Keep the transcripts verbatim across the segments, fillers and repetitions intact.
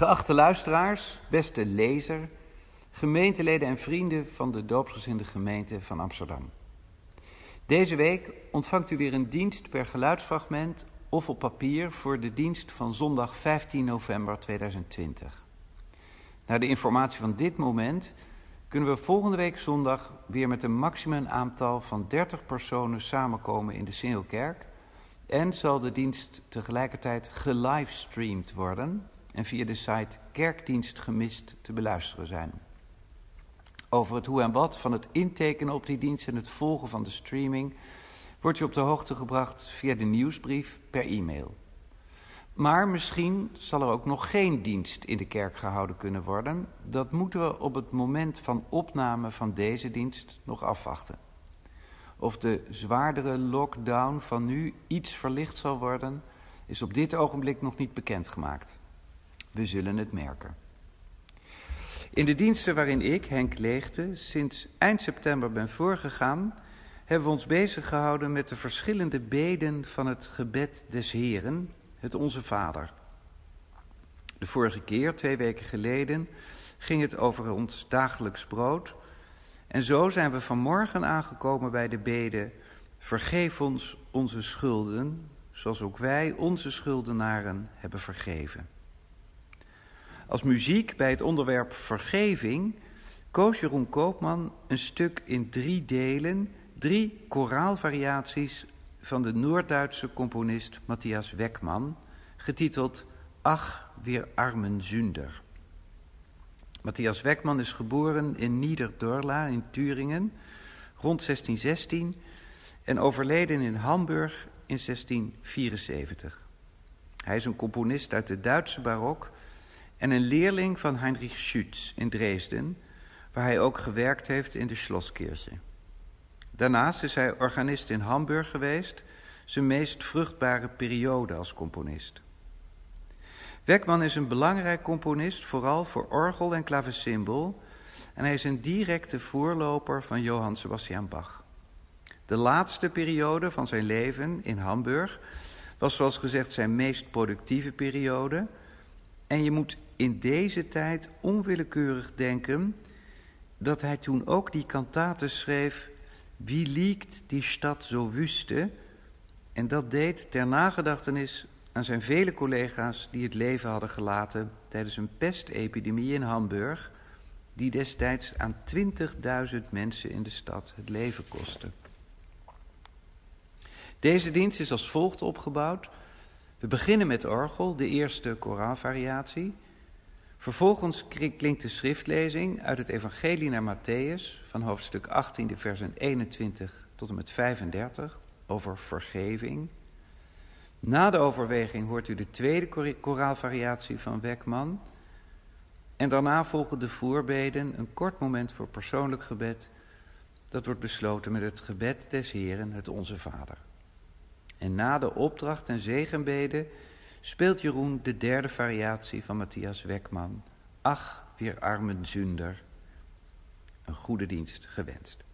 Geachte luisteraars, beste lezer, gemeenteleden en vrienden van de doopsgezinde gemeente van Amsterdam. Deze week ontvangt u weer een dienst per geluidsfragment of op papier voor de dienst van zondag vijftien november tweeduizend twintig. Naar de informatie van dit moment kunnen we volgende week zondag weer met een maximum aantal van dertig personen samenkomen in de Singelkerk en zal de dienst tegelijkertijd gelivestreamd worden en via de site Kerkdienst Gemist te beluisteren zijn. Over het hoe en wat van het intekenen op die dienst en het volgen van de streaming wordt u op de hoogte gebracht via de nieuwsbrief per e-mail. Maar misschien zal er ook nog geen dienst in de kerk gehouden kunnen worden. Dat moeten we op het moment van opname van deze dienst nog afwachten. Of de zwaardere lockdown van nu iets verlicht zal worden, is op dit ogenblik nog niet bekendgemaakt. We zullen het merken. In de diensten waarin ik, Henk Leegte, sinds eind september ben voorgegaan, hebben we ons bezig gehouden met de verschillende beden van het gebed des Heren, het Onze Vader. De vorige keer, twee weken geleden, ging het over ons dagelijks brood. En zo zijn we vanmorgen aangekomen bij de bede: vergeef ons onze schulden, zoals ook wij onze schuldenaren hebben vergeven. Als muziek bij het onderwerp vergeving koos Jeroen Koopman een stuk in drie delen, drie koraalvariaties van de Noord-Duitse componist Matthias Weckmann, getiteld Ach, wir armen Sünder. Matthias Weckmann is geboren in Niederdorla in Turingen rond zestien zestien en overleden in Hamburg in zestien vierenzeventig. Hij is een componist uit de Duitse barok en een leerling van Heinrich Schütz in Dresden, waar hij ook gewerkt heeft in de Schlosskirche. Daarnaast is hij organist in Hamburg geweest, zijn meest vruchtbare periode als componist. Weckmann is een belangrijk componist, vooral voor orgel en klavecimbal, en hij is een directe voorloper van Johann Sebastian Bach. De laatste periode van zijn leven in Hamburg was, zoals gezegd, zijn meest productieve periode. En je moet in deze tijd onwillekeurig denken dat hij toen ook die kantate schreef: Wie liegt die stad zo wüste? En dat deed ter nagedachtenis aan zijn vele collega's die het leven hadden gelaten tijdens een pestepidemie in Hamburg, die destijds aan twintigduizend mensen in de stad het leven kostte. Deze dienst is als volgt opgebouwd. We beginnen met orgel, de eerste koraalvariatie. Vervolgens klinkt de schriftlezing uit het Evangelie naar Matthäus van hoofdstuk achttien, de versen eenentwintig tot en met vijfendertig, over vergeving. Na de overweging hoort u de tweede koraalvariatie van Weckmann. En daarna volgen de voorbeden, een kort moment voor persoonlijk gebed. Dat wordt besloten met het gebed des Heren, het Onze Vader. En na de opdracht en zegenbede speelt Jeroen de derde variatie van Matthias Weckmann. Ach, wir armen Sünder. Een goede dienst gewenst.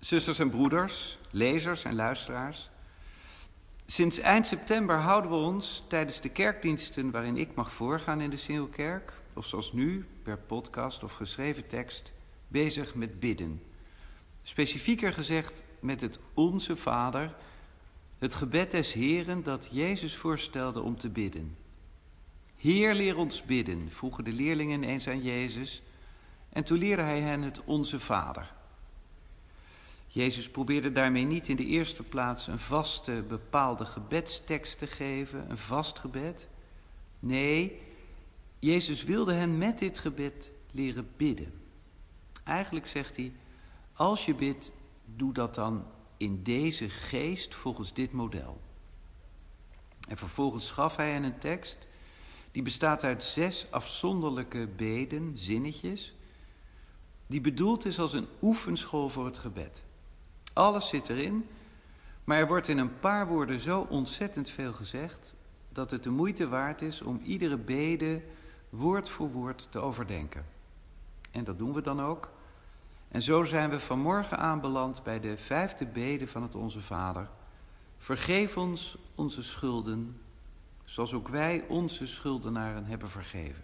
Zusters en broeders, lezers en luisteraars. Sinds eind september houden we ons tijdens de kerkdiensten waarin ik mag voorgaan in de Singelkerk, of zoals nu, per podcast of geschreven tekst, bezig met bidden. Specifieker gezegd met het Onze Vader, het gebed des Heren dat Jezus voorstelde om te bidden. Heer, leer ons bidden, vroegen de leerlingen eens aan Jezus, en toen leerde hij hen het Onze Vader. Jezus probeerde daarmee niet in de eerste plaats een vaste, bepaalde gebedstekst te geven, een vast gebed. Nee, Jezus wilde hen met dit gebed leren bidden. Eigenlijk zegt hij, als je bidt, doe dat dan in deze geest volgens dit model. En vervolgens gaf hij hen een tekst die bestaat uit zes afzonderlijke beden, zinnetjes, die bedoeld is als een oefenschool voor het gebed. Alles zit erin, maar er wordt in een paar woorden zo ontzettend veel gezegd dat het de moeite waard is om iedere bede woord voor woord te overdenken. En dat doen we dan ook. En zo zijn we vanmorgen aanbeland bij de vijfde bede van het Onze Vader. Vergeef ons onze schulden, zoals ook wij onze schuldenaren hebben vergeven.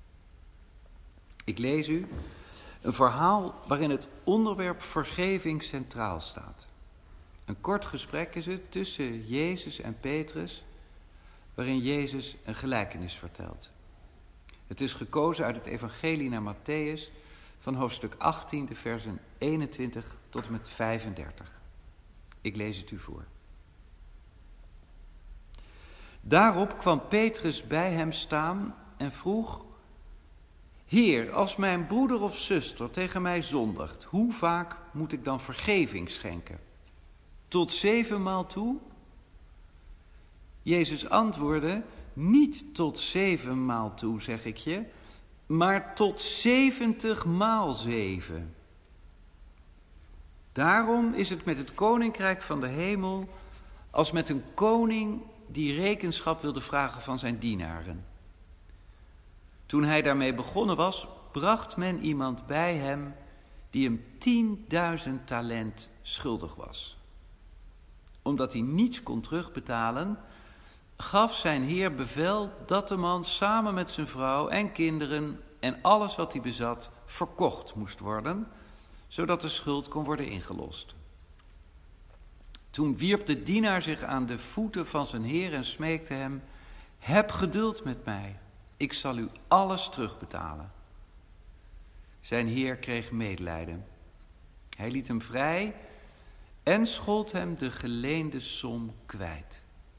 Ik lees u een verhaal waarin het onderwerp vergeving centraal staat. Een kort gesprek is het tussen Jezus en Petrus, waarin Jezus een gelijkenis vertelt. Het is gekozen uit het evangelie naar Matthäus van hoofdstuk achttien, de versen eenentwintig tot en met vijfendertig. Ik lees het u voor. Daarop kwam Petrus bij hem staan en vroeg: Heer, als mijn broeder of zuster tegen mij zondigt, hoe vaak moet ik dan vergeving schenken? Tot zevenmaal toe? Jezus antwoordde: Niet tot zevenmaal toe, zeg ik je, maar tot zeventigmaal zeven. Daarom is het met het koninkrijk van de hemel als met een koning die rekenschap wilde vragen van zijn dienaren. Toen hij daarmee begonnen was, bracht men iemand bij hem die hem tienduizend talent schuldig was. Omdat hij niets kon terugbetalen, gaf zijn heer bevel dat de man samen met zijn vrouw en kinderen en alles wat hij bezat verkocht moest worden, zodat de schuld kon worden ingelost. Toen wierp de dienaar zich aan de voeten van zijn heer en smeekte hem: Heb geduld met mij, ik zal u alles terugbetalen. Zijn heer kreeg medelijden. Hij liet hem vrij en schold hem de geleende som kwijt.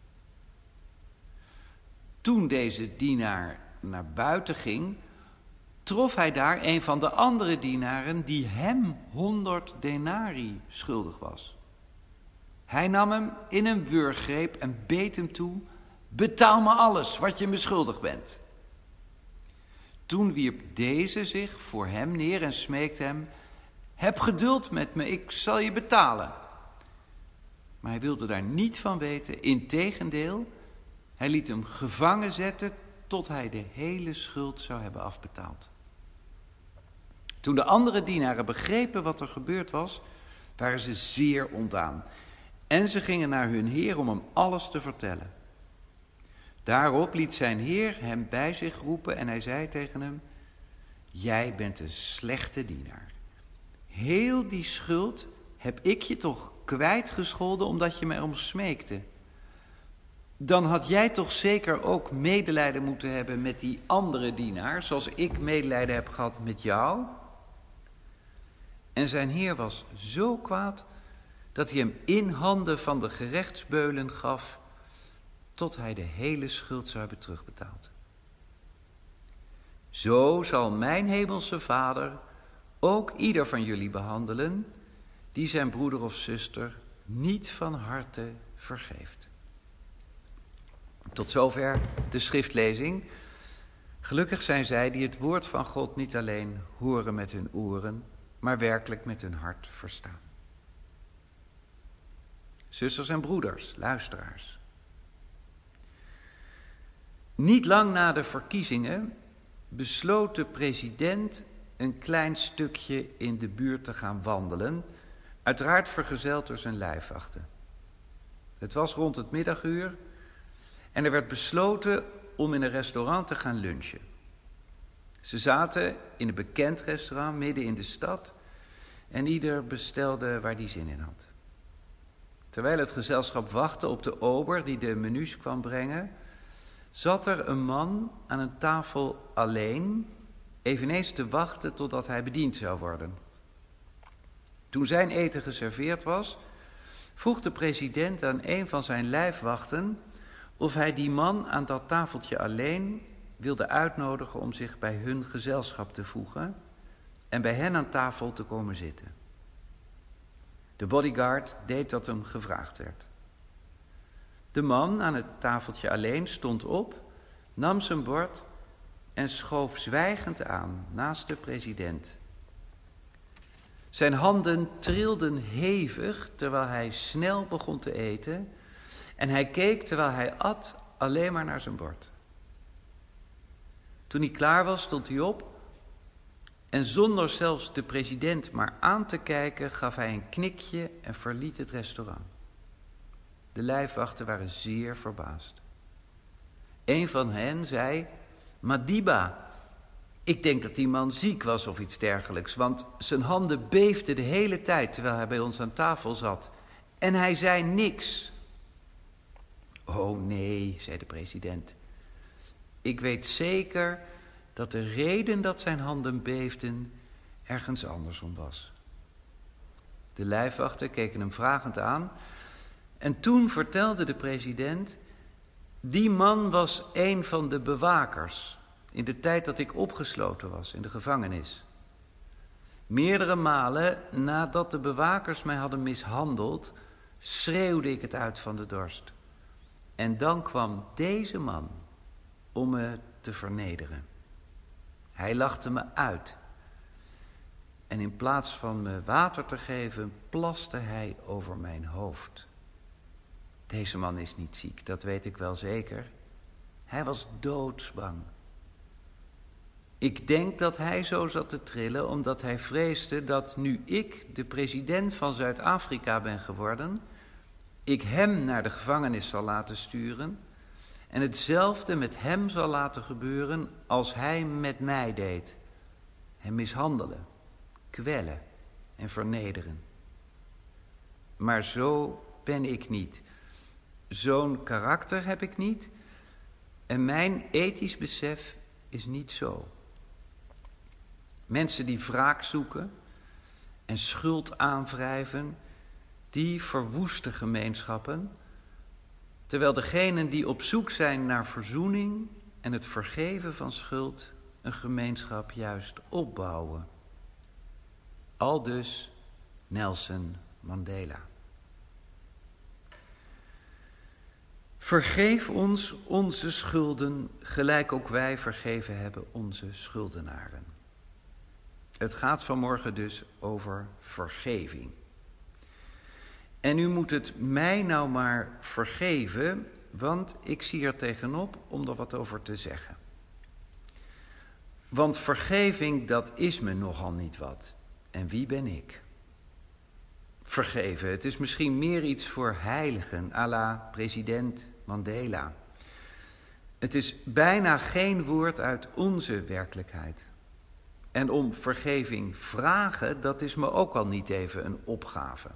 Toen deze dienaar naar buiten ging, trof hij daar een van de andere dienaren die hem honderd denari schuldig was. Hij nam hem in een wurggreep en beet hem toe: Betaal me alles wat je me schuldig bent. Toen wierp deze zich voor hem neer en smeekte hem: Heb geduld met me, ik zal je betalen. Maar hij wilde daar niet van weten, integendeel, hij liet hem gevangen zetten tot hij de hele schuld zou hebben afbetaald. Toen de andere dienaren begrepen wat er gebeurd was, waren ze zeer ontdaan. En ze gingen naar hun heer om hem alles te vertellen. Daarop liet zijn heer hem bij zich roepen en hij zei tegen hem: Jij bent een slechte dienaar. Heel die schuld heb ik je toch kwijtgescholden omdat je mij om smeekte. Dan had jij toch zeker ook medelijden moeten hebben met die andere dienaar, zoals ik medelijden heb gehad met jou? En zijn heer was zo kwaad dat hij hem in handen van de gerechtsbeulen gaf, tot hij de hele schuld zou hebben terugbetaald. Zo zal mijn hemelse Vader ook ieder van jullie behandelen die zijn broeder of zuster niet van harte vergeeft. Tot zover de schriftlezing. Gelukkig zijn zij die het woord van God niet alleen horen met hun oren, maar werkelijk met hun hart verstaan. Zusters en broeders, luisteraars. Niet lang na de verkiezingen besloot de president een klein stukje in de buurt te gaan wandelen, uiteraard vergezeld door zijn lijfwachten. Het was rond het middaguur en er werd besloten om in een restaurant te gaan lunchen. Ze zaten in een bekend restaurant midden in de stad en ieder bestelde waar die zin in had. Terwijl het gezelschap wachtte op de ober die de menus kwam brengen, zat er een man aan een tafel alleen, eveneens te wachten totdat hij bediend zou worden. Toen zijn eten geserveerd was, vroeg de president aan een van zijn lijfwachten of hij die man aan dat tafeltje alleen wilde uitnodigen om zich bij hun gezelschap te voegen en bij hen aan tafel te komen zitten. De bodyguard deed wat hem gevraagd werd. De man aan het tafeltje alleen stond op, nam zijn bord en schoof zwijgend aan naast de president. Zijn handen trilden hevig terwijl hij snel begon te eten en hij keek terwijl hij at alleen maar naar zijn bord. Toen hij klaar was, stond hij op en zonder zelfs de president maar aan te kijken gaf hij een knikje en verliet het restaurant. De lijfwachten waren zeer verbaasd. Een van hen zei: Madiba, ik denk dat die man ziek was of iets dergelijks, want zijn handen beefden de hele tijd terwijl hij bij ons aan tafel zat. En hij zei niks. Oh nee, zei de president. Ik weet zeker dat de reden dat zijn handen beefden ergens andersom was. De lijfwachten keken hem vragend aan en toen vertelde de president: die man was een van de bewakers in de tijd dat ik opgesloten was in de gevangenis. Meerdere malen nadat de bewakers mij hadden mishandeld, schreeuwde ik het uit van de dorst. En dan kwam deze man om me te vernederen. Hij lachte me uit. En in plaats van me water te geven, plaste hij over mijn hoofd. Deze man is niet ziek, dat weet ik wel zeker. Hij was doodsbang. Ik denk dat hij zo zat te trillen omdat hij vreesde dat nu ik de president van Zuid-Afrika ben geworden, ik hem naar de gevangenis zal laten sturen en hetzelfde met hem zal laten gebeuren als hij met mij deed. Hem mishandelen, kwellen en vernederen. Maar zo ben ik niet. Zo'n karakter heb ik niet en mijn ethisch besef is niet zo. Mensen die wraak zoeken en schuld aanwrijven, die verwoesten gemeenschappen, terwijl degenen die op zoek zijn naar verzoening en het vergeven van schuld een gemeenschap juist opbouwen. Aldus Nelson Mandela. Vergeef ons onze schulden, gelijk ook wij vergeven hebben onze schuldenaren. Het gaat vanmorgen dus over vergeving. En u moet het mij nou maar vergeven, want ik zie er tegenop om er wat over te zeggen. Want vergeving, dat is me nogal niet wat. En wie ben ik? Vergeven, het is misschien meer iets voor heiligen, à la president Mandela. Het is bijna geen woord uit onze werkelijkheid. En om vergeving vragen, dat is me ook al niet even een opgave.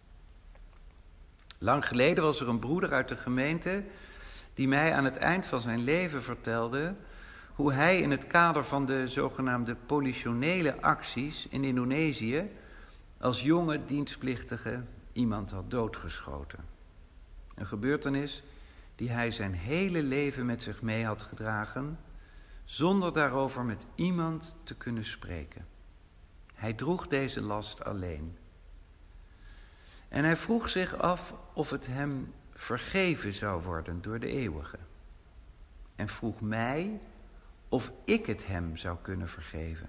Lang geleden was er een broeder uit de gemeente die mij aan het eind van zijn leven vertelde hoe hij in het kader van de zogenaamde politionele acties in Indonesië als jonge dienstplichtige iemand had doodgeschoten. Een gebeurtenis die hij zijn hele leven met zich mee had gedragen, zonder daarover met iemand te kunnen spreken. Hij droeg deze last alleen. En hij vroeg zich af of het hem vergeven zou worden door de eeuwige. En vroeg mij of ik het hem zou kunnen vergeven.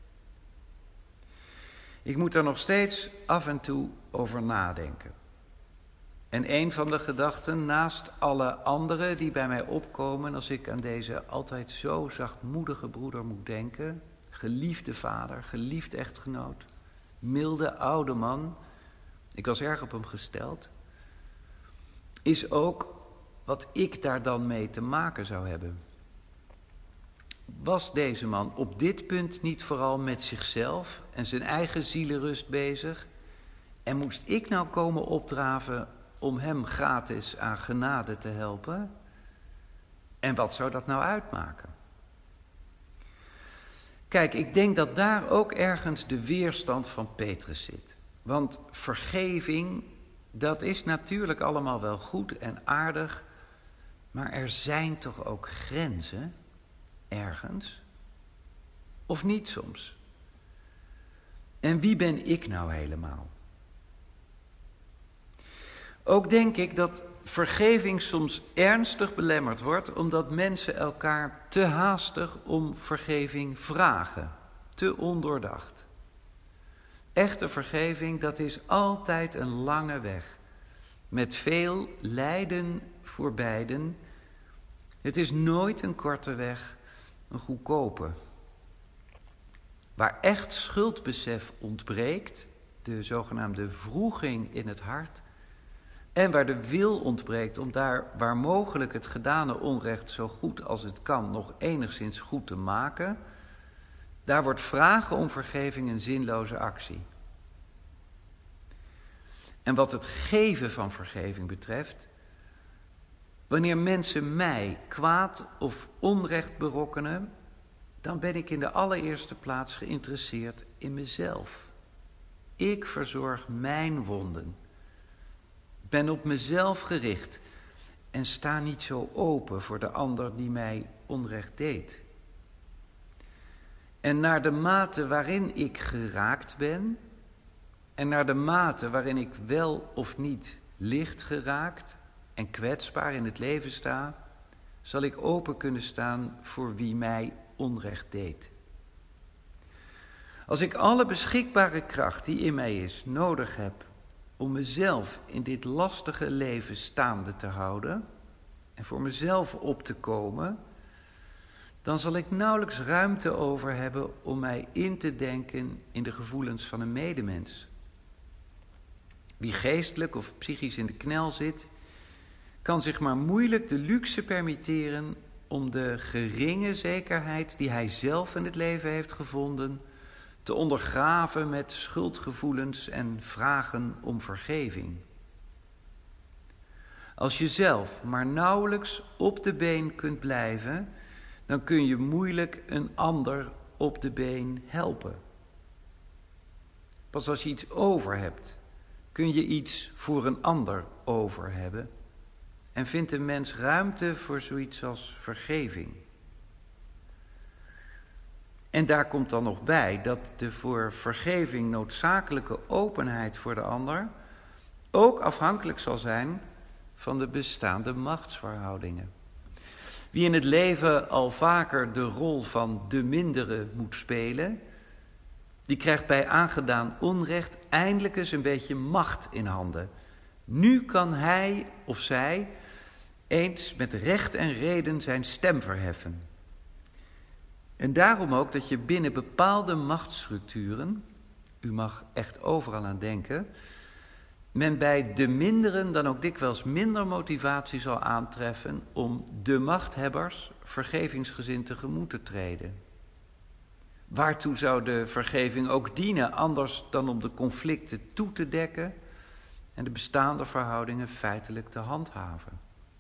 Ik moet daar nog steeds af en toe over nadenken. En een van de gedachten, naast alle andere die bij mij opkomen als ik aan deze altijd zo zachtmoedige broeder moet denken, geliefde vader, geliefd echtgenoot, milde oude man, ik was erg op hem gesteld, is ook wat ik daar dan mee te maken zou hebben. Was deze man op dit punt niet vooral met zichzelf en zijn eigen zielenrust bezig? En moest ik nou komen opdraven om hem gratis aan genade te helpen? En wat zou dat nou uitmaken? Kijk, ik denk dat daar ook ergens de weerstand van Petrus zit. Want vergeving, dat is natuurlijk allemaal wel goed en aardig, maar er zijn toch ook grenzen, ergens? Of niet soms? En wie ben ik nou helemaal? Ook denk ik dat vergeving soms ernstig belemmerd wordt, omdat mensen elkaar te haastig om vergeving vragen, te ondoordacht. Echte vergeving, dat is altijd een lange weg, met veel lijden voor beiden. Het is nooit een korte weg, een goedkope. Waar echt schuldbesef ontbreekt, de zogenaamde wroeging in het hart, en waar de wil ontbreekt om daar waar mogelijk het gedane onrecht zo goed als het kan nog enigszins goed te maken, daar wordt vragen om vergeving een zinloze actie. En wat het geven van vergeving betreft, wanneer mensen mij kwaad of onrecht berokkenen, dan ben ik in de allereerste plaats geïnteresseerd in mezelf. Ik verzorg mijn wonden. Ben op mezelf gericht en sta niet zo open voor de ander die mij onrecht deed. En naar de mate waarin ik geraakt ben, en naar de mate waarin ik wel of niet licht geraakt en kwetsbaar in het leven sta, zal ik open kunnen staan voor wie mij onrecht deed. Als ik alle beschikbare kracht die in mij is nodig heb om mezelf in dit lastige leven staande te houden en voor mezelf op te komen, dan zal ik nauwelijks ruimte over hebben om mij in te denken in de gevoelens van een medemens. Wie geestelijk of psychisch in de knel zit, kan zich maar moeilijk de luxe permitteren om de geringe zekerheid die hij zelf in het leven heeft gevonden te ondergraven met schuldgevoelens en vragen om vergeving. Als je zelf maar nauwelijks op de been kunt blijven, dan kun je moeilijk een ander op de been helpen. Pas als je iets over hebt, kun je iets voor een ander over hebben en vindt een mens ruimte voor zoiets als vergeving. En daar komt dan nog bij dat de voor vergeving noodzakelijke openheid voor de ander ook afhankelijk zal zijn van de bestaande machtsverhoudingen. Wie in het leven al vaker de rol van de mindere moet spelen, die krijgt bij aangedaan onrecht eindelijk eens een beetje macht in handen. Nu kan hij of zij eens met recht en reden zijn stem verheffen. En daarom ook dat je binnen bepaalde machtsstructuren, u mag echt overal aan denken, men bij de minderen dan ook dikwijls minder motivatie zal aantreffen om de machthebbers vergevingsgezind tegemoet te treden. Waartoe zou de vergeving ook dienen, anders dan om de conflicten toe te dekken en de bestaande verhoudingen feitelijk te handhaven.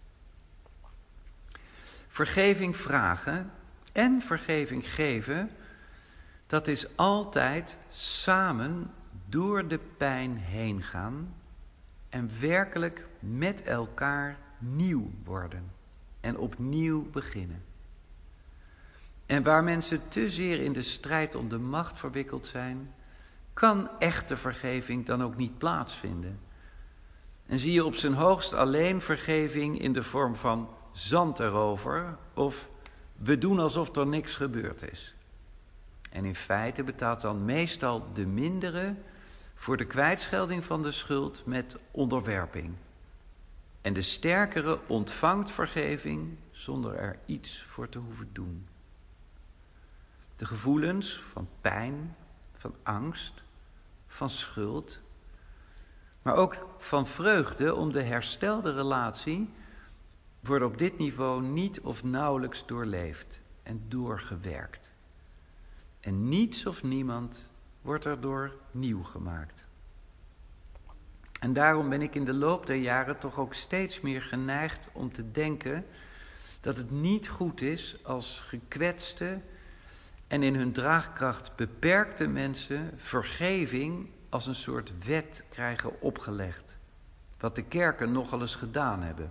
Vergeving vragen en vergeving geven, dat is altijd samen door de pijn heen gaan en werkelijk met elkaar nieuw worden en opnieuw beginnen. En waar mensen te zeer in de strijd om de macht verwikkeld zijn, kan echte vergeving dan ook niet plaatsvinden. En zie je op zijn hoogst alleen vergeving in de vorm van zand erover of we doen alsof er niks gebeurd is. En in feite betaalt dan meestal de mindere voor de kwijtschelding van de schuld met onderwerping. En de sterkere ontvangt vergeving zonder er iets voor te hoeven doen. De gevoelens van pijn, van angst, van schuld, Maar ook van vreugde om de herstelde relatie wordt op dit niveau niet of nauwelijks doorleefd en doorgewerkt. En niets of niemand wordt erdoor nieuw gemaakt. En daarom ben ik in de loop der jaren toch ook steeds meer geneigd om te denken dat het niet goed is als gekwetste en in hun draagkracht beperkte mensen vergeving als een soort wet krijgen opgelegd. Wat de kerken nogal eens gedaan hebben.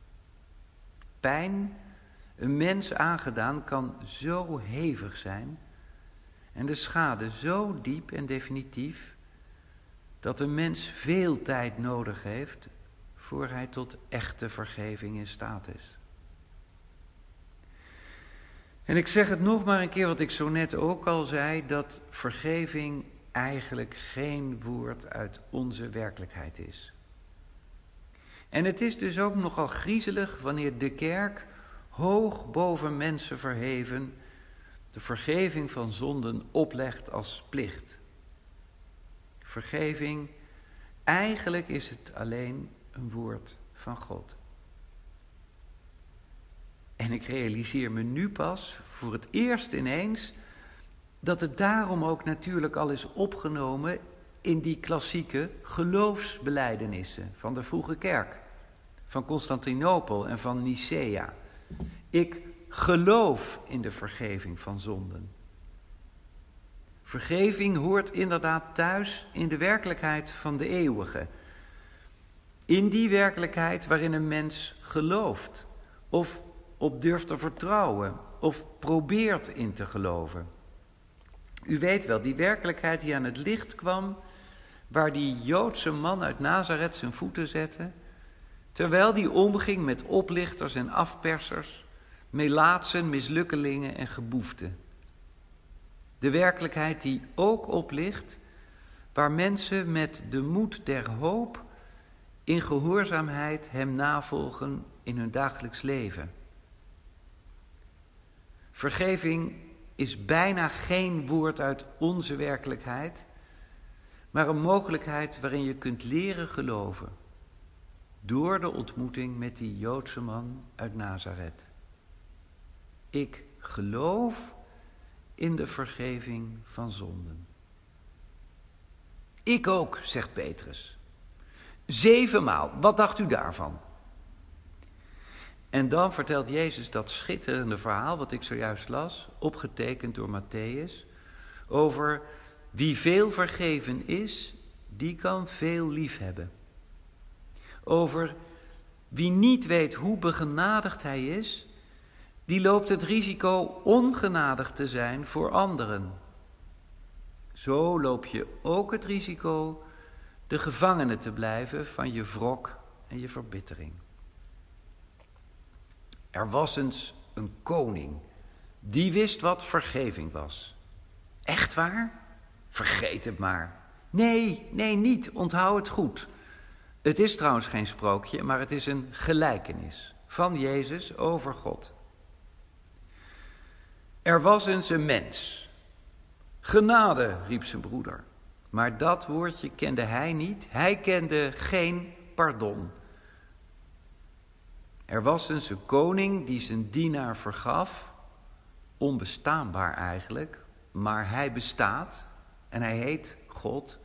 Pijn, een mens aangedaan, kan zo hevig zijn en de schade zo diep en definitief dat een mens veel tijd nodig heeft voor hij tot echte vergeving in staat is. En ik zeg het nog maar een keer wat ik zo net ook al zei, dat vergeving eigenlijk geen woord uit onze werkelijkheid is. En het is dus ook nogal griezelig wanneer de kerk, hoog boven mensen verheven, de vergeving van zonden oplegt als plicht. Vergeving, eigenlijk is het alleen een woord van God. En ik realiseer me nu pas, voor het eerst ineens, dat het daarom ook natuurlijk al is opgenomen in die klassieke geloofsbelijdenissen van de vroege kerk. Van Constantinopel en van Nicea. Ik geloof in de vergeving van zonden. Vergeving hoort inderdaad thuis in de werkelijkheid van de eeuwige. In die werkelijkheid waarin een mens gelooft of op durft te vertrouwen of probeert in te geloven. U weet wel, die werkelijkheid die aan het licht kwam, waar die Joodse man uit Nazareth zijn voeten zette, terwijl die omging met oplichters en afpersers, melaatsen, mislukkelingen en geboeften. De werkelijkheid die ook oplicht, waar mensen met de moed der hoop in gehoorzaamheid hem navolgen in hun dagelijks leven. Vergeving is bijna geen woord uit onze werkelijkheid, maar een mogelijkheid waarin je kunt leren geloven. Door de ontmoeting met die Joodse man uit Nazareth. Ik geloof in de vergeving van zonden. Ik ook, zegt Petrus. Zevenmaal, wat dacht u daarvan? En dan vertelt Jezus dat schitterende verhaal wat ik zojuist las, opgetekend door Matthäus, over wie veel vergeven is, die kan veel liefhebben. Over wie niet weet hoe begenadigd hij is, die loopt het risico ongenadig te zijn voor anderen. Zo loop je ook het risico de gevangene te blijven van je wrok en je verbittering. Er was eens een koning, die wist wat vergeving was. Echt waar? Vergeet het maar. Nee, nee, niet. Onthoud het goed. Het is trouwens geen sprookje, maar het is een gelijkenis van Jezus over God. Er was eens een mens. Genade, riep zijn broeder. Maar dat woordje kende hij niet. Hij kende geen pardon. Er was eens een koning die zijn dienaar vergaf. Onbestaanbaar eigenlijk, maar hij bestaat en hij heet God.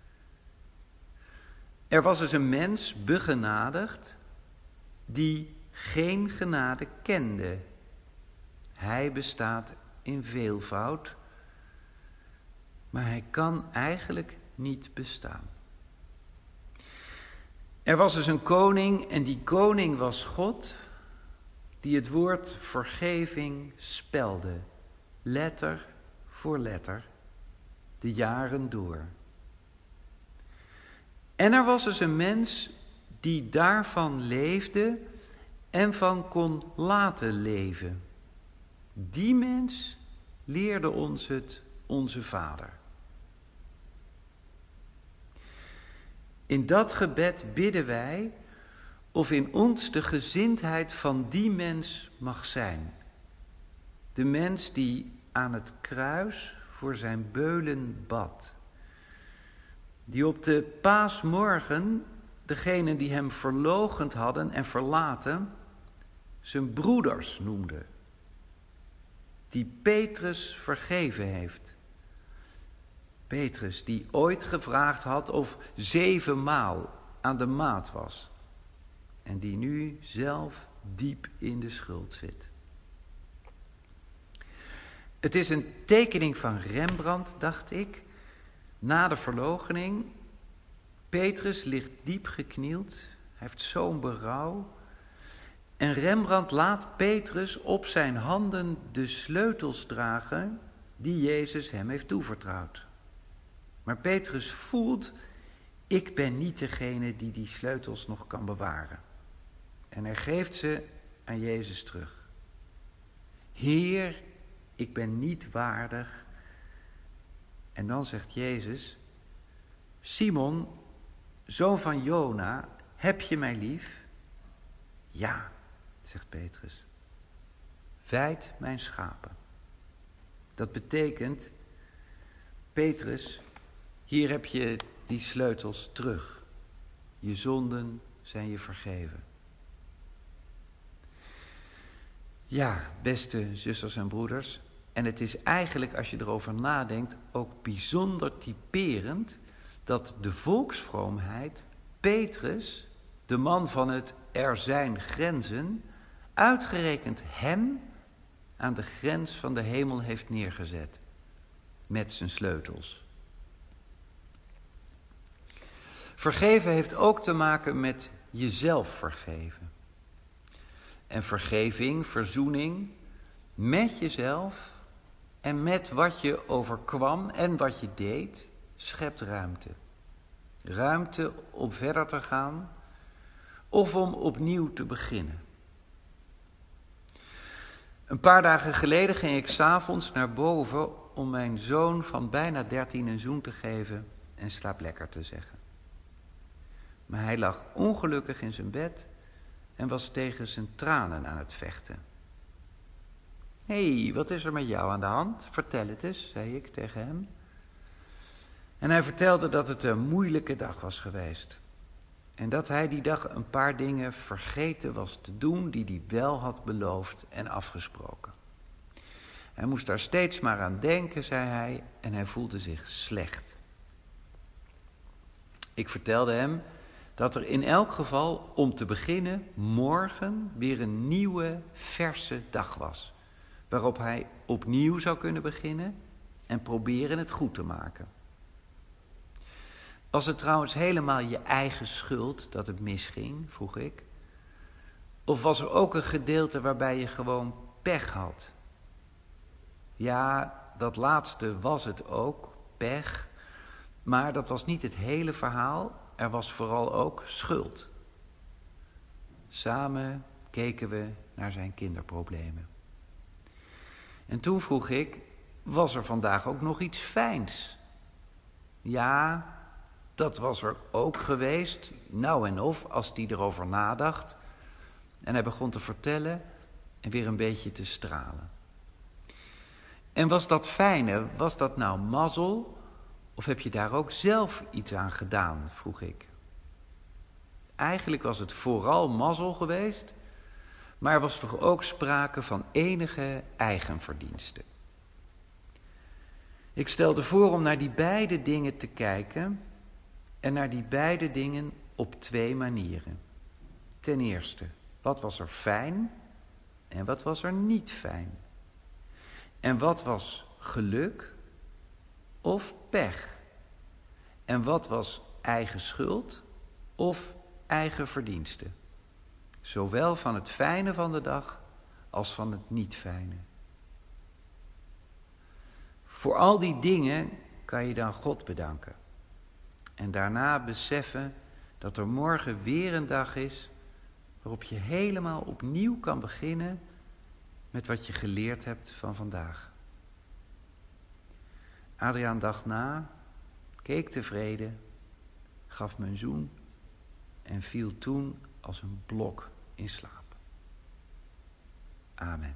Er was eens een mens, begenadigd, die geen genade kende. Hij bestaat in veelvoud, maar hij kan eigenlijk niet bestaan. Er was dus een koning en die koning was God, die het woord vergeving spelde, letter voor letter, de jaren door. En er was dus een mens die daarvan leefde en van kon laten leven. Die mens leerde ons het Onze Vader. In dat gebed bidden wij of in ons de gezindheid van die mens mag zijn. De mens die aan het kruis voor zijn beulen bad. die op de paasmorgen degenen die hem verloochend hadden en verlaten, zijn broeders noemde, die Petrus vergeven heeft. Petrus, die ooit gevraagd had of zevenmaal aan de maat was en die nu zelf diep in de schuld zit. Het is een tekening van Rembrandt, dacht ik, na de verloochening. Petrus ligt diep geknield, hij heeft zo'n berouw. En Rembrandt laat Petrus op zijn handen de sleutels dragen die Jezus hem heeft toevertrouwd. Maar Petrus voelt, ik ben niet degene die die sleutels nog kan bewaren. En hij geeft ze aan Jezus terug. Heer, ik ben niet waardig. En dan zegt Jezus, Simon, zoon van Jona, heb je mij lief? Ja, zegt Petrus. Wijd mijn schapen. Dat betekent, Petrus, hier heb je die sleutels terug. Je zonden zijn je vergeven. Ja, beste zusters en broeders, en het is eigenlijk, als je erover nadenkt, ook bijzonder typerend dat de volksvroomheid Petrus, de man van het er zijn grenzen, uitgerekend hem aan de grens van de hemel heeft neergezet met zijn sleutels. Vergeven heeft ook te maken met jezelf vergeven. En vergeving, verzoening met jezelf en met wat je overkwam en wat je deed, schept ruimte. Ruimte om verder te gaan of om opnieuw te beginnen. Een paar dagen geleden ging ik 's avonds naar boven om mijn zoon van bijna dertien een zoen te geven en slaap lekker te zeggen. Maar hij lag ongelukkig in zijn bed en was tegen zijn tranen aan het vechten. Hé, hey, wat is er met jou aan de hand? Vertel het eens, zei ik tegen hem. En hij vertelde dat het een moeilijke dag was geweest. En dat hij die dag een paar dingen vergeten was te doen die hij wel had beloofd en afgesproken. Hij moest daar steeds maar aan denken, zei hij, en hij voelde zich slecht. Ik vertelde hem dat er in elk geval, om te beginnen, morgen weer een nieuwe, verse dag was. Waarop hij opnieuw zou kunnen beginnen en proberen het goed te maken. Was het trouwens helemaal je eigen schuld dat het misging, vroeg ik? Of was er ook een gedeelte waarbij je gewoon pech had? Ja, dat laatste was het ook, pech. Maar dat was niet het hele verhaal. Er was vooral ook schuld. Samen keken we naar zijn kinderproblemen. En toen vroeg ik, was er vandaag ook nog iets fijns? Ja, dat was er ook geweest, nou en of, als hij erover nadacht. En hij begon te vertellen en weer een beetje te stralen. En was dat fijne, was dat nou mazzel? Of heb je daar ook zelf iets aan gedaan, vroeg ik. Eigenlijk was het vooral mazzel geweest, maar er was toch ook sprake van enige eigenverdienste. Ik stelde voor om naar die beide dingen te kijken en naar die beide dingen op twee manieren. Ten eerste, wat was er fijn en wat was er niet fijn? En wat was geluk of pech? En wat was eigen schuld of eigen verdienste? Zowel van het fijne van de dag als van het niet fijne. Voor al die dingen kan je dan God bedanken. En daarna beseffen dat er morgen weer een dag is waarop je helemaal opnieuw kan beginnen met wat je geleerd hebt van vandaag. Adriaan dacht na, keek tevreden, gaf me een zoen en viel toen als een blok in slaap. Amen.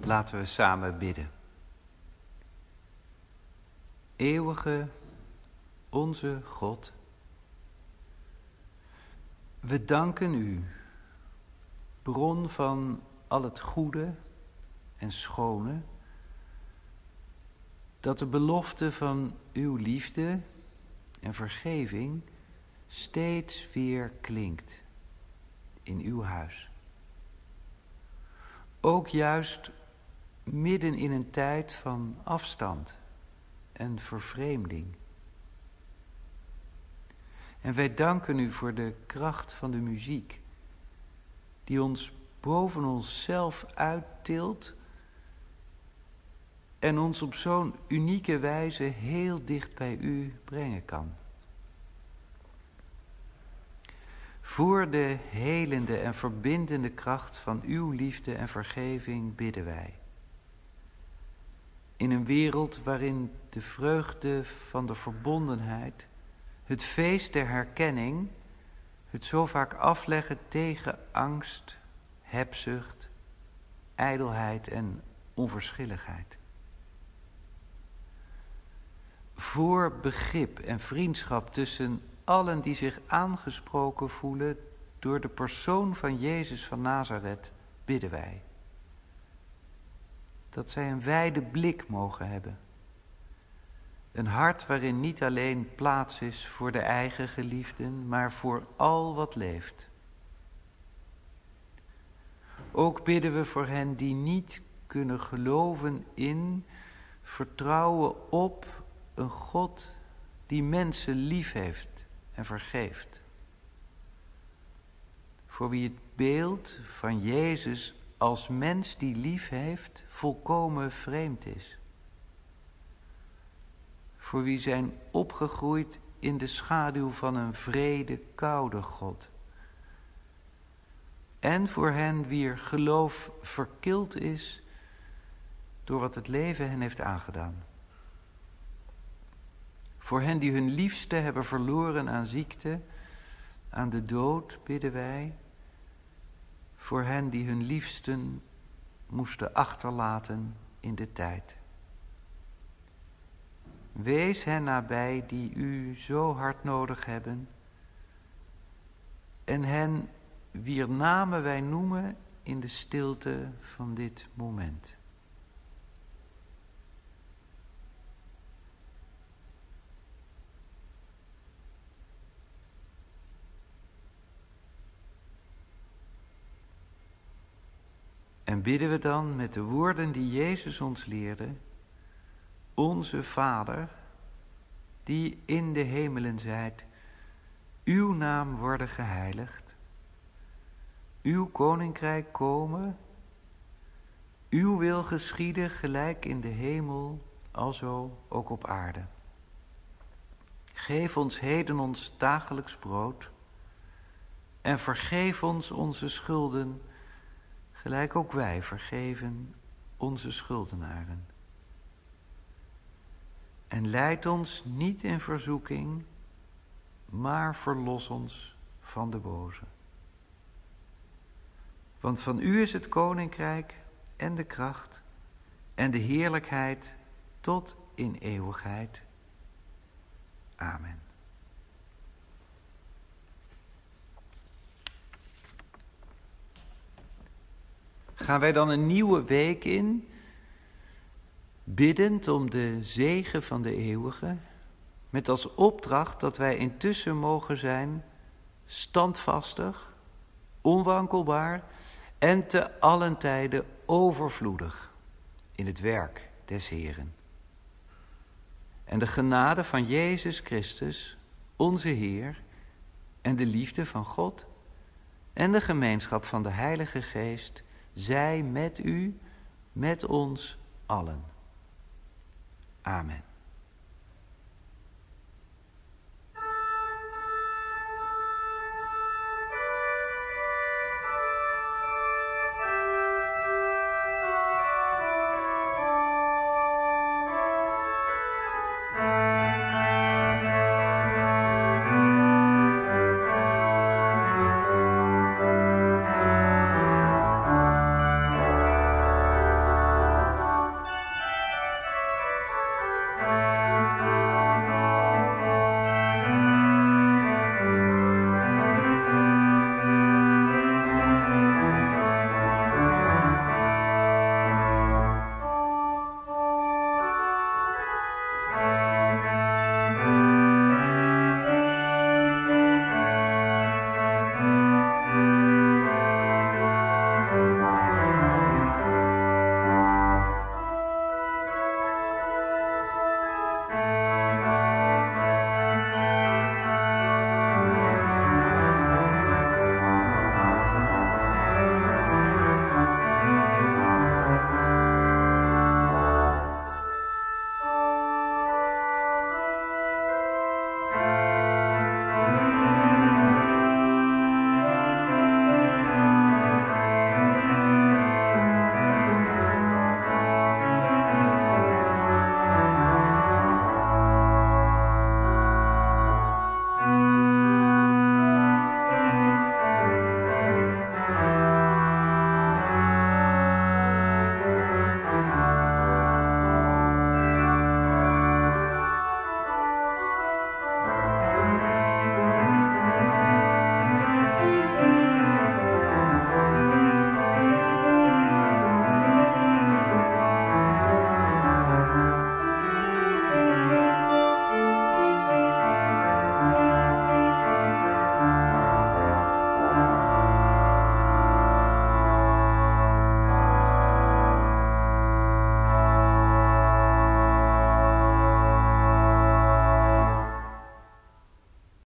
Laten we samen bidden. Eeuwige, onze God, we danken u, bron van al het goede en schone, dat de belofte van uw liefde en vergeving steeds weer klinkt in uw huis. Ook juist midden in een tijd van afstand en vervreemding. En wij danken u voor de kracht van de muziek, die ons boven onszelf uittilt en ons op zo'n unieke wijze heel dicht bij u brengen kan. Voor de helende en verbindende kracht van uw liefde en vergeving bidden wij. In een wereld waarin de vreugde van de verbondenheid, het feest der herkenning, het zo vaak afleggen tegen angst, hebzucht, ijdelheid en onverschilligheid. Voor begrip en vriendschap tussen allen die zich aangesproken voelen door de persoon van Jezus van Nazareth bidden wij. Dat zij een wijde blik mogen hebben. Een hart waarin niet alleen plaats is voor de eigen geliefden, maar voor al wat leeft. Ook bidden we voor hen die niet kunnen geloven in, vertrouwen op een God die mensen lief heeft en vergeeft. Voor wie het beeld van Jezus als mens die lief heeft volkomen vreemd is. Voor wie zijn opgegroeid in de schaduw van een wrede, koude God. En voor hen wier geloof verkild is door wat het leven hen heeft aangedaan. Voor hen die hun liefste hebben verloren aan ziekte, aan de dood bidden wij. Voor hen die hun liefsten moesten achterlaten in de tijd. Wees hen nabij die u zo hard nodig hebben. En hen wier namen wij noemen in de stilte van dit moment. En bidden we dan met de woorden die Jezus ons leerde: Onze Vader, die in de hemelen zijt, uw naam worden geheiligd, uw koninkrijk komen, uw wil geschieden gelijk in de hemel, alzo ook op aarde. Geef ons heden ons dagelijks brood en vergeef ons onze schulden, gelijk ook wij vergeven onze schuldenaren. En leid ons niet in verzoeking, maar verlos ons van de boze. Want van u is het koninkrijk en de kracht en de heerlijkheid tot in eeuwigheid. Amen. Gaan wij dan een nieuwe week in, biddend om de zegen van de eeuwige, met als opdracht dat wij intussen mogen zijn standvastig, onwankelbaar en te allen tijden overvloedig in het werk des Heeren. En de genade van Jezus Christus, onze Heer, en de liefde van God en de gemeenschap van de Heilige Geest zij met u, met ons allen. Amen.